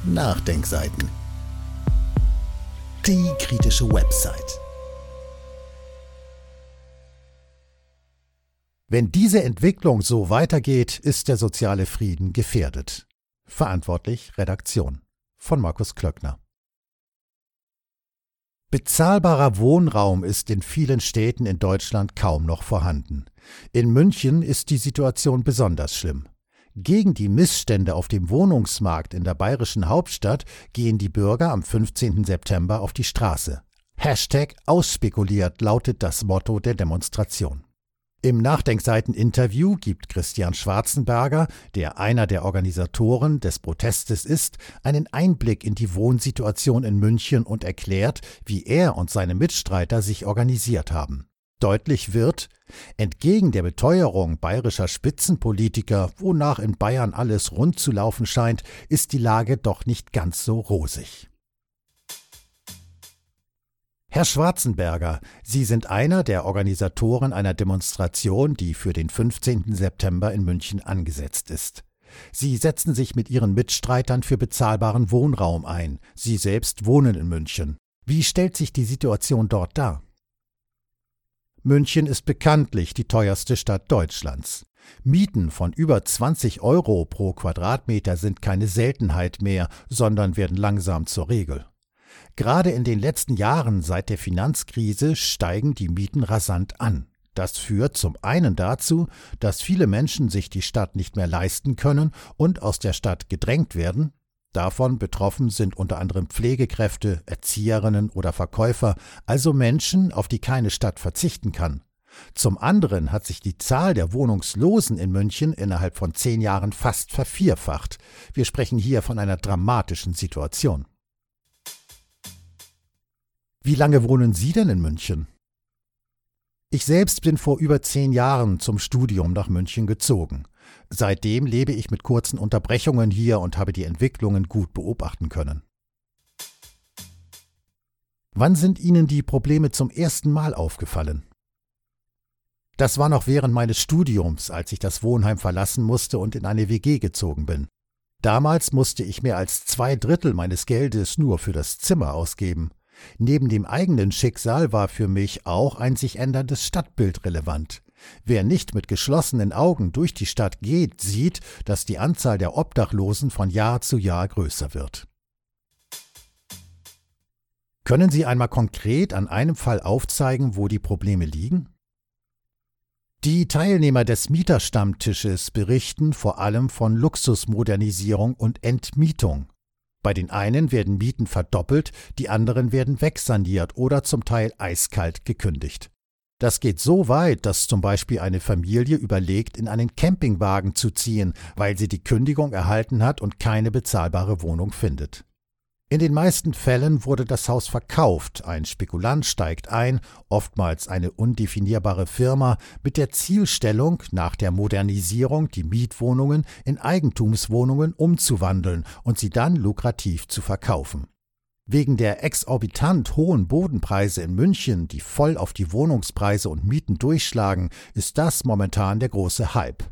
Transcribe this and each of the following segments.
Nachdenkseiten. Die kritische Website. Wenn diese Entwicklung so weitergeht, ist der soziale Frieden gefährdet. Verantwortlich Redaktion von Markus Klöckner. Bezahlbarer Wohnraum ist in vielen Städten in Deutschland kaum noch vorhanden. In München ist die Situation besonders schlimm. Gegen die Missstände auf dem Wohnungsmarkt in der bayerischen Hauptstadt gehen die Bürger am 15. September auf die Straße. #ausspekuliert lautet das Motto der Demonstration. Im Nachdenkseiten-Interview gibt Christian Schwarzenberger, der einer der Organisatoren des Protestes ist, einen Einblick in die Wohnsituation in München und erklärt, wie er und seine Mitstreiter sich organisiert haben. Deutlich wird, entgegen der Beteuerung bayerischer Spitzenpolitiker, wonach in Bayern alles rund zu laufen scheint, ist die Lage doch nicht ganz so rosig. Herr Schwarzenberger, Sie sind einer der Organisatoren einer Demonstration, die für den 15. September in München angesetzt ist. Sie setzen sich mit Ihren Mitstreitern für bezahlbaren Wohnraum ein. Sie selbst wohnen in München. Wie stellt sich die Situation dort dar? München ist bekanntlich die teuerste Stadt Deutschlands. Mieten von über 20 € pro Quadratmeter sind keine Seltenheit mehr, sondern werden langsam zur Regel. Gerade in den letzten Jahren seit der Finanzkrise steigen die Mieten rasant an. Das führt zum einen dazu, dass viele Menschen sich die Stadt nicht mehr leisten können und aus der Stadt gedrängt werden. Davon betroffen sind unter anderem Pflegekräfte, Erzieherinnen oder Verkäufer, also Menschen, auf die keine Stadt verzichten kann. Zum anderen hat sich die Zahl der Wohnungslosen in München innerhalb von 10 Jahren fast vervierfacht. Wir sprechen hier von einer dramatischen Situation. Wie lange wohnen Sie denn in München? Ich selbst bin vor über 10 Jahren zum Studium nach München gezogen. Seitdem lebe ich mit kurzen Unterbrechungen hier und habe die Entwicklungen gut beobachten können. Wann sind Ihnen die Probleme zum ersten Mal aufgefallen? Das war noch während meines Studiums, als ich das Wohnheim verlassen musste und in eine WG gezogen bin. Damals musste ich mehr als 2/3 meines Geldes nur für das Zimmer ausgeben. Neben dem eigenen Schicksal war für mich auch ein sich änderndes Stadtbild relevant. Wer nicht mit geschlossenen Augen durch die Stadt geht, sieht, dass die Anzahl der Obdachlosen von Jahr zu Jahr größer wird. Können Sie einmal konkret an einem Fall aufzeigen, wo die Probleme liegen? Die Teilnehmer des Mieterstammtisches berichten vor allem von Luxusmodernisierung und Entmietung. Bei den einen werden Mieten verdoppelt, die anderen werden wegsaniert oder zum Teil eiskalt gekündigt. Das geht so weit, dass zum Beispiel eine Familie überlegt, in einen Campingwagen zu ziehen, weil sie die Kündigung erhalten hat und keine bezahlbare Wohnung findet. In den meisten Fällen wurde das Haus verkauft, ein Spekulant steigt ein, oftmals eine undefinierbare Firma, mit der Zielstellung, nach der Modernisierung die Mietwohnungen in Eigentumswohnungen umzuwandeln und sie dann lukrativ zu verkaufen. Wegen der exorbitant hohen Bodenpreise in München, die voll auf die Wohnungspreise und Mieten durchschlagen, ist das momentan der große Hype.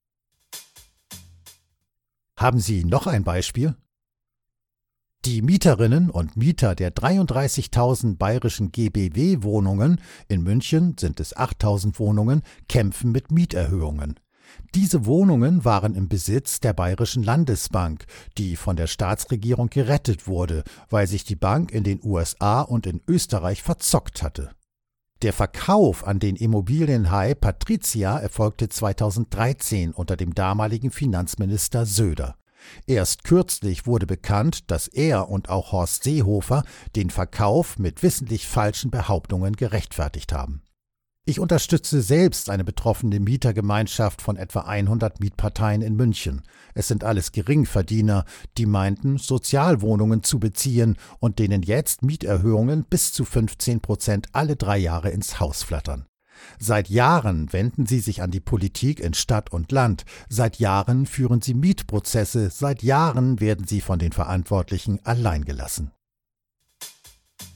Haben Sie noch ein Beispiel? Die Mieterinnen und Mieter der 33.000 bayerischen GBW-Wohnungen, in München sind es 8.000 Wohnungen, kämpfen mit Mieterhöhungen. Diese Wohnungen waren im Besitz der Bayerischen Landesbank, die von der Staatsregierung gerettet wurde, weil sich die Bank in den USA und in Österreich verzockt hatte. Der Verkauf an den Immobilienhai Patrizia erfolgte 2013 unter dem damaligen Finanzminister Söder. Erst kürzlich wurde bekannt, dass er und auch Horst Seehofer den Verkauf mit wissentlich falschen Behauptungen gerechtfertigt haben. Ich unterstütze selbst eine betroffene Mietergemeinschaft von etwa 100 Mietparteien in München. Es sind alles Geringverdiener, die meinten, Sozialwohnungen zu beziehen und denen jetzt Mieterhöhungen bis zu 15% alle 3 Jahre ins Haus flattern. Seit Jahren wenden sie sich an die Politik in Stadt und Land, seit Jahren führen sie Mietprozesse, seit Jahren werden sie von den Verantwortlichen allein gelassen.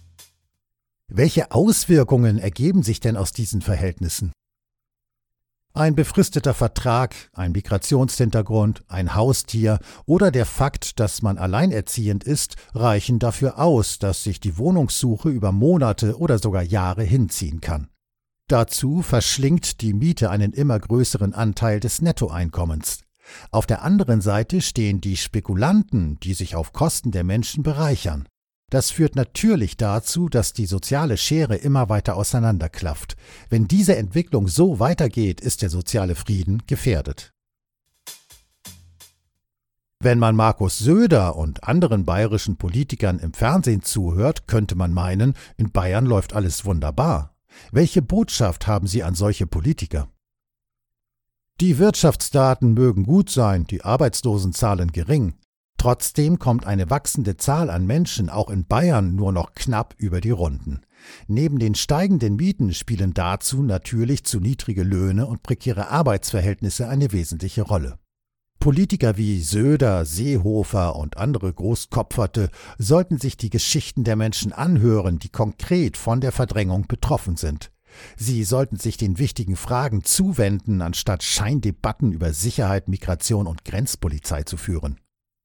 Welche Auswirkungen ergeben sich denn aus diesen Verhältnissen? Ein befristeter Vertrag, ein Migrationshintergrund, ein Haustier oder der Fakt, dass man alleinerziehend ist, reichen dafür aus, dass sich die Wohnungssuche über Monate oder sogar Jahre hinziehen kann. Dazu verschlingt die Miete einen immer größeren Anteil des Nettoeinkommens. Auf der anderen Seite stehen die Spekulanten, die sich auf Kosten der Menschen bereichern. Das führt natürlich dazu, dass die soziale Schere immer weiter auseinanderklafft. Wenn diese Entwicklung so weitergeht, ist der soziale Frieden gefährdet. Wenn man Markus Söder und anderen bayerischen Politikern im Fernsehen zuhört, könnte man meinen, in Bayern läuft alles wunderbar. Welche Botschaft haben Sie an solche Politiker? Die Wirtschaftsdaten mögen gut sein, die Arbeitslosenzahlen gering. Trotzdem kommt eine wachsende Zahl an Menschen auch in Bayern nur noch knapp über die Runden. Neben den steigenden Mieten spielen dazu natürlich zu niedrige Löhne und prekäre Arbeitsverhältnisse eine wesentliche Rolle. Politiker wie Söder, Seehofer und andere Großkopferte sollten sich die Geschichten der Menschen anhören, die konkret von der Verdrängung betroffen sind. Sie sollten sich den wichtigen Fragen zuwenden, anstatt Scheindebatten über Sicherheit, Migration und Grenzpolizei zu führen.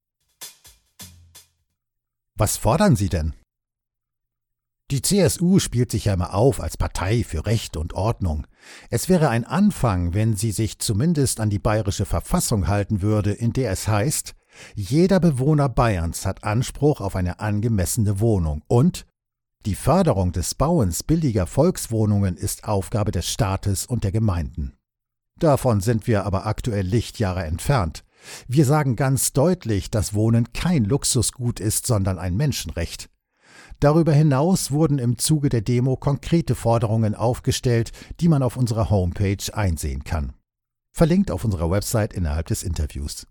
Was fordern Sie denn? Die CSU spielt sich ja immer auf als Partei für Recht und Ordnung. Es wäre ein Anfang, wenn sie sich zumindest an die bayerische Verfassung halten würde, in der es heißt, jeder Bewohner Bayerns hat Anspruch auf eine angemessene Wohnung und die Förderung des Bauens billiger Volkswohnungen ist Aufgabe des Staates und der Gemeinden. Davon sind wir aber aktuell Lichtjahre entfernt. Wir sagen ganz deutlich, dass Wohnen kein Luxusgut ist, sondern ein Menschenrecht. Darüber hinaus wurden im Zuge der Demo konkrete Forderungen aufgestellt, die man auf unserer Homepage einsehen kann. Verlinkt auf unserer Website innerhalb des Interviews.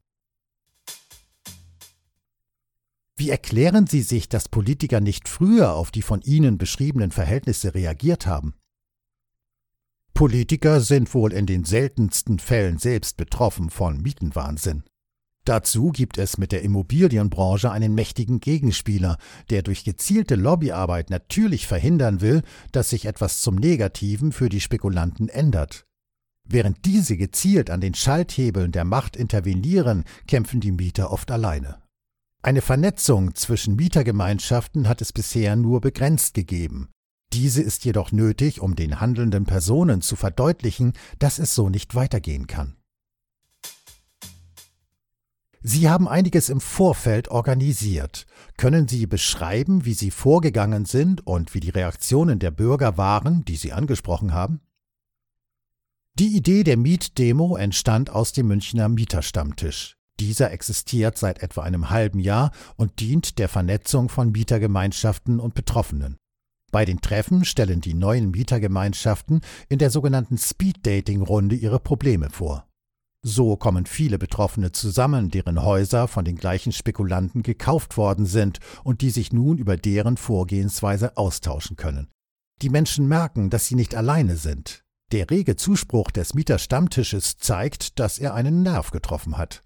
Wie erklären Sie sich, dass Politiker nicht früher auf die von Ihnen beschriebenen Verhältnisse reagiert haben? Politiker sind wohl in den seltensten Fällen selbst betroffen von Mietenwahnsinn. Dazu gibt es mit der Immobilienbranche einen mächtigen Gegenspieler, der durch gezielte Lobbyarbeit natürlich verhindern will, dass sich etwas zum Negativen für die Spekulanten ändert. Während diese gezielt an den Schalthebeln der Macht intervenieren, kämpfen die Mieter oft alleine. Eine Vernetzung zwischen Mietergemeinschaften hat es bisher nur begrenzt gegeben. Diese ist jedoch nötig, um den handelnden Personen zu verdeutlichen, dass es so nicht weitergehen kann. Sie haben einiges im Vorfeld organisiert. Können Sie beschreiben, wie Sie vorgegangen sind und wie die Reaktionen der Bürger waren, die Sie angesprochen haben? Die Idee der Mietdemo entstand aus dem Münchner Mieterstammtisch. Dieser existiert seit etwa einem halben Jahr und dient der Vernetzung von Mietergemeinschaften und Betroffenen. Bei den Treffen stellen die neuen Mietergemeinschaften in der sogenannten Speed-Dating-Runde ihre Probleme vor. So kommen viele Betroffene zusammen, deren Häuser von den gleichen Spekulanten gekauft worden sind und die sich nun über deren Vorgehensweise austauschen können. Die Menschen merken, dass sie nicht alleine sind. Der rege Zuspruch des Mieterstammtisches zeigt, dass er einen Nerv getroffen hat.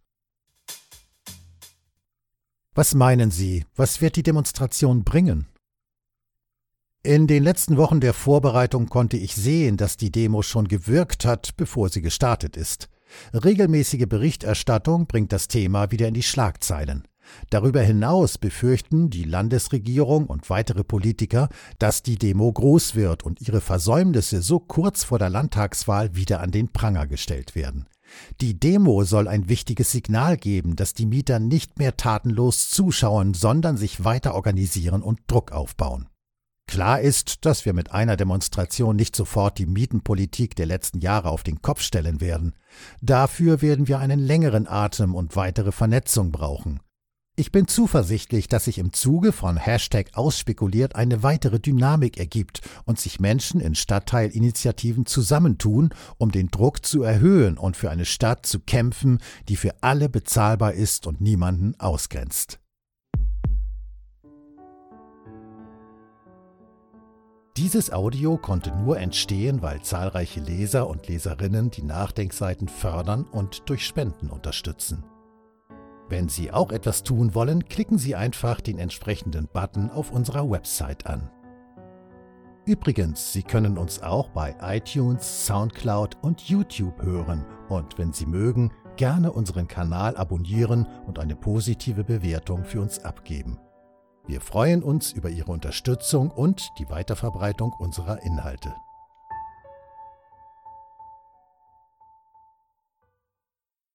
Was meinen Sie, was wird die Demonstration bringen? In den letzten Wochen der Vorbereitung konnte ich sehen, dass die Demo schon gewirkt hat, bevor sie gestartet ist. Regelmäßige Berichterstattung bringt das Thema wieder in die Schlagzeilen. Darüber hinaus befürchten die Landesregierung und weitere Politiker, dass die Demo groß wird und ihre Versäumnisse so kurz vor der Landtagswahl wieder an den Pranger gestellt werden. Die Demo soll ein wichtiges Signal geben, dass die Mieter nicht mehr tatenlos zuschauen, sondern sich weiter organisieren und Druck aufbauen. Klar ist, dass wir mit einer Demonstration nicht sofort die Mietenpolitik der letzten Jahre auf den Kopf stellen werden. Dafür werden wir einen längeren Atem und weitere Vernetzung brauchen. Ich bin zuversichtlich, dass sich im Zuge von #ausspekuliert eine weitere Dynamik ergibt und sich Menschen in Stadtteilinitiativen zusammentun, um den Druck zu erhöhen und für eine Stadt zu kämpfen, die für alle bezahlbar ist und niemanden ausgrenzt. Dieses Audio konnte nur entstehen, weil zahlreiche Leser und Leserinnen die Nachdenkseiten fördern und durch Spenden unterstützen. Wenn Sie auch etwas tun wollen, klicken Sie einfach den entsprechenden Button auf unserer Website an. Übrigens, Sie können uns auch bei iTunes, SoundCloud und YouTube hören und wenn Sie mögen, gerne unseren Kanal abonnieren und eine positive Bewertung für uns abgeben. Wir freuen uns über Ihre Unterstützung und die Weiterverbreitung unserer Inhalte.